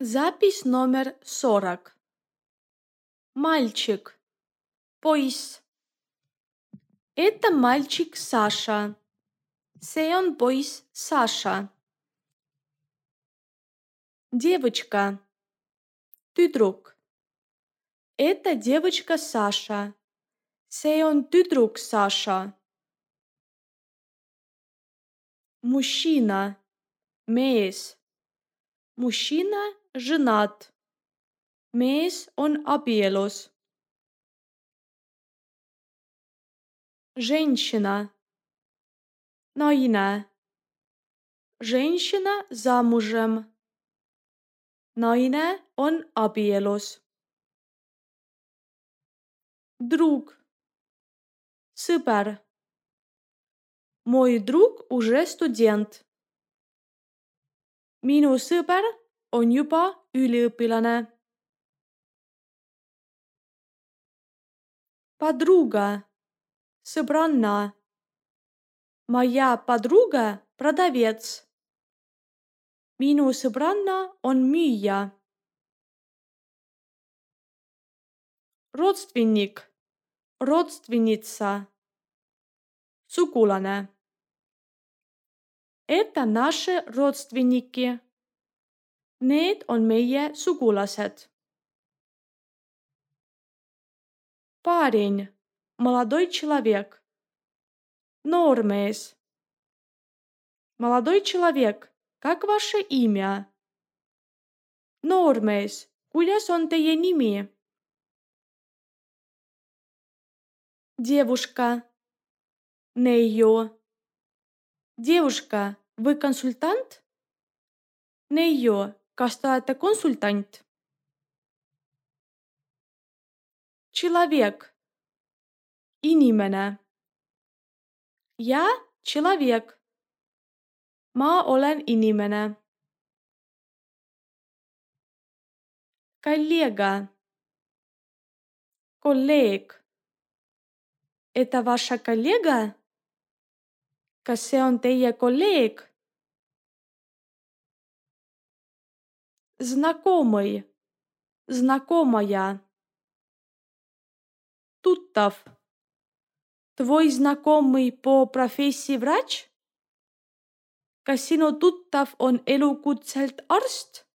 Запись номер 40. Мальчик. Poiss. Это мальчик Саша. See on poiss Saša. Девочка. Tüdruk. Это девочка Саша. See on tüdruk Saša. Мужчина. Mees. Мужчина женат. Mees on abielus. Женщина. Naine. Женщина замужем. Naine on abielus. Друг. Sõber. Мой друг уже студент. Minu sõber on juba üliõpilane. Подруга. Sõbranna. Моя подруга продавец. Minu sõbranna on müüja. Родственник. Родственница. Sugulane. Это наши родственники. Need on meie sugulased. Парень. Молодой человек. Noormees. Молодой человек, как ваше имя? Noormees, kuidas on teie nimi? Девушка. Neiu. Девушка, вы консультант? Neiu, kas te olete konsultant? Человек. Inimene. Я человек. Ma olen inimene. Kolleega. Kolleeg. Это ваша коллега? Kas see on teie kolleeg? Знакомый. Знакомая. Tuttav. Твой знакомый по профессии врач? Kas sinu tuttav on elukutselt arst?